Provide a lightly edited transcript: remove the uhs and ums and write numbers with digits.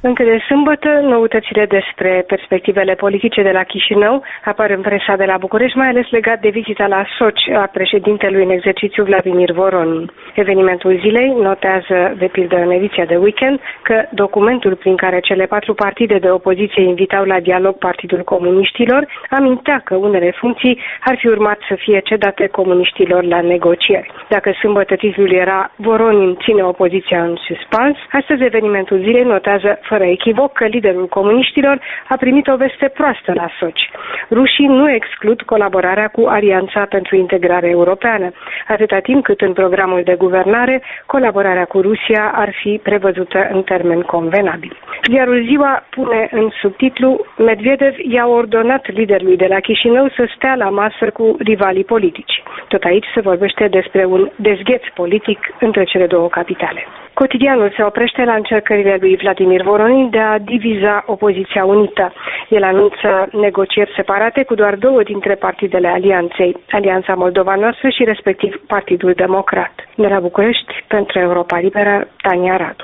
Încă de sâmbătă, noutățile despre perspectivele politice de la Chișinău apar în presa de la București, mai ales legat de vizita la Soci a președintelui în exercițiu Vladimir Voronin. Evenimentul zilei notează, de pildă în ediția de weekend, că documentul prin care cele 4 partide de opoziție invitau la dialog Partidul Comuniștilor amintea că unele funcții ar fi urmat să fie cedate comuniștilor la negocieri. Dacă sâmbătă titlul era Voronin ține opoziția în suspans, astăzi evenimentul zilei notează fără echivoc că liderul comuniștilor a primit o veste proastă la Soci. Rușii nu exclud colaborarea cu Alianța pentru Integrare Europeană, atâta timp cât în programul de guvernare colaborarea cu Rusia ar fi prevăzută în termeni convenabili. Ziarul Ziua pune în subtitlu Medvedev i-a ordonat liderului de la Chișinău să stea la masă cu rivalii politici. Tot aici se vorbește despre un dezgheț politic între cele două capitale. Cotidianul se oprește la încercările lui Vladimir Voronin de a diviza opoziția unită. El anunță negocieri separate cu doar 2 dintre partidele alianței, Alianța Moldova Noastră și respectiv Partidul Democrat. De la București, pentru Europa Liberă, Tania Radu.